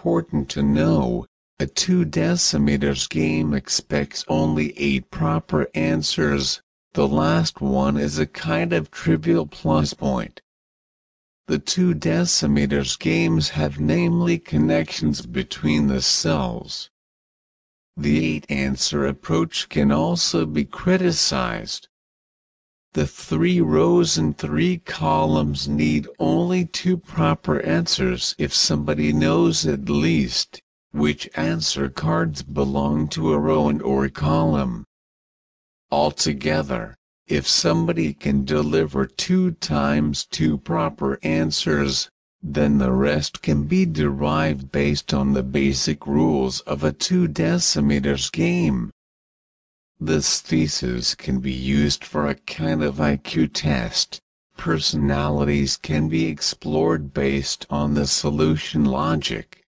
important to know, a 2 decimeters game expects only 8 proper answers. The last one is a kind of trivial plus point. The 2 decimeters games have namely connections between the cells. The 8-answer approach can also be criticized. The 3 rows and 3 columns need only 2 proper answers if somebody knows at least which answer cards belong to a row and/or column. Altogether, if somebody can deliver 2 times 2 proper answers, then the rest can be derived based on the basic rules of a 2 decimeters game. This thesis can be used for a kind of IQ test. Personalities can be explored based on the solution logic.